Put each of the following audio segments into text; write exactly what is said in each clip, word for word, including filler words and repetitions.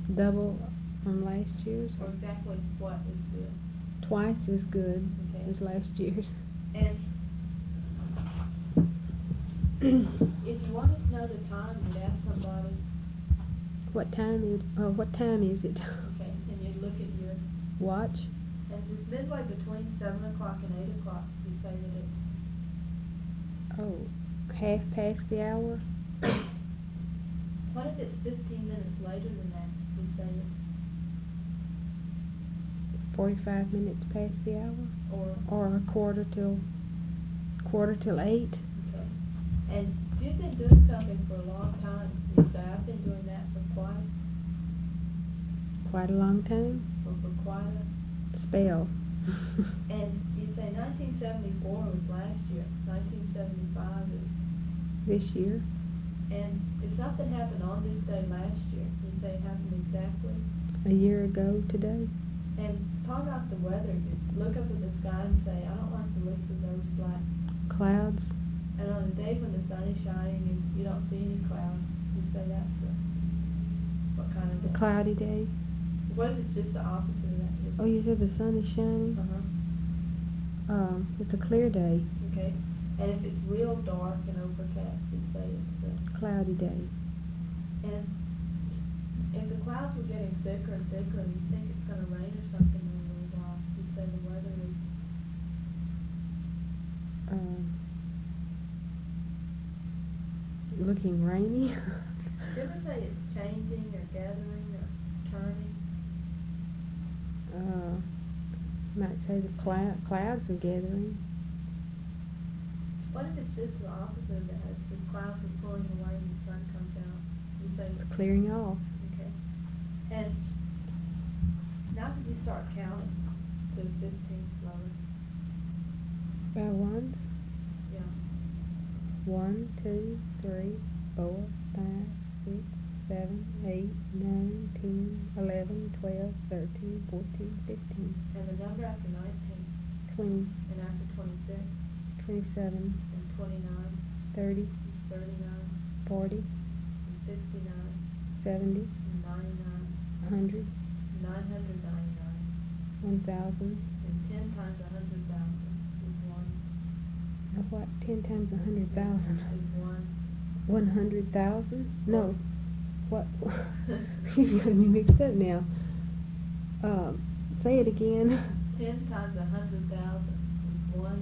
Double from last year's? Or exactly what is good? Twice as good Okay. as last year's. And if you wanted to know the time, you'd ask somebody. What time is, oh, what time is it? Okay, and you'd look at your watch. And it's midway between seven o'clock and eight o'clock. You say that it's. Oh, half past the hour? What if it's fifteen minutes later than that? You say it's. Forty-five minutes past the hour? Or. Or a quarter till, quarter till eight? Okay. And if you've been doing something for a long time, you say, I've been doing that for quite. Quite a long time? Or for quite a. Spell. And you say nineteen seventy-four was last year, nineteen seventy-five is. This year? And if something happened on this day last year, you say it happened exactly. A year ago today? And talk about the weather. You look up at the sky and say, I don't like the looks of those black clouds. And on a day when the sun is shining and you don't see any clouds, you say that's a, what kind of day? A cloudy day. What if it's just the opposite of that? It's oh, you said the sun is shining? Uh-huh. Um, it's a clear day. Okay. And if it's real dark and overcast, you'd say it's a cloudy day. And if the clouds were getting thicker and thicker and you think it's going to rain or something in a little while, you'd say the weather is uh, looking rainy. Did you ever say it's changing or gathering or turning? Uh, might say the clou clouds are gathering. What if it's just the opposite of that? If the clouds are pulling away and the sun comes out, you say it's clearing off. Okay. And now that you start counting to fifteen slowly. By ones? Yeah. One, two, three, four, five, six, seven, eight, nine, ten, eleven, twelve, thirteen, fourteen, fifteen. And the number after nineteen. Twenty. And after twenty-six. Twenty-seven. And twenty-nine. Thirty. Thirty-nine. Forty. And sixty-nine. Seventy. And ninety-nine. A hundred. Nine hundred ninety-nine. One thousand. And ten times a hundred thousand is one. Now what? Ten times a hundred thousand? Is one. One hundred thousand? No. What? You've got me mixed up now. Um, say it again. Ten times a hundred thousand is one.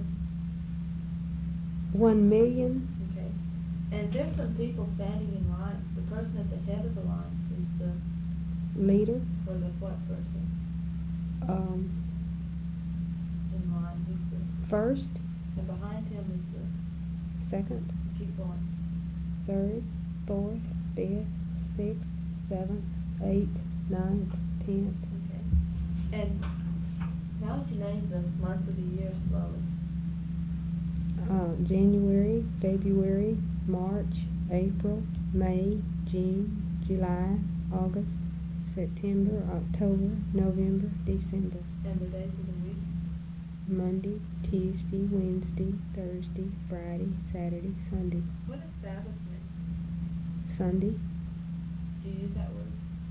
One million? Okay. And there's some people standing in line. The person at the head of the line is the leader. Or the what person? Um. In line, who's the first. And behind him is the second. Keep going. Third, fourth, fifth, sixth, seventh, eighth, ninth, tenth. Okay. And now that you name the months of the year slowly. Uh, January, February, March, April, May, June, July, August, September, October, November, December. And the days of the week? Monday, Tuesday, Wednesday, Thursday, Friday, Saturday, Sunday. What does Sabbath mean? Sunday. Do you use that word?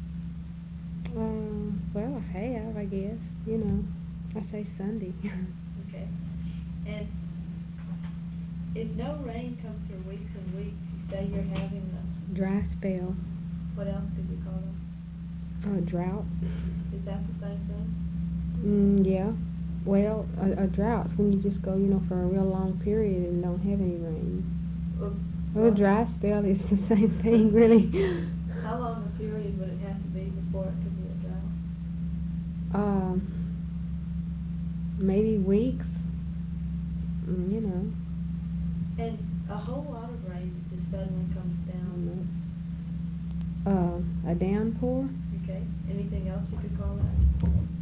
Uh, well, I have, I guess. You know, I say Sunday. Okay. And if no rain comes for weeks and weeks, you say you're having a dry spell. What else could you call it? A drought. Is that the same thing? Mm, yeah. Well, a, a drought's when you just go, you know, for a real long period and don't have any rain. Well, well, a dry spell is the same thing, really. How long a period would it have to be before it could be a drought? Um, maybe weeks. Mm, you know. And a whole lot of rain just suddenly comes down. Uh, a downpour. Okay. Anything else you could call that?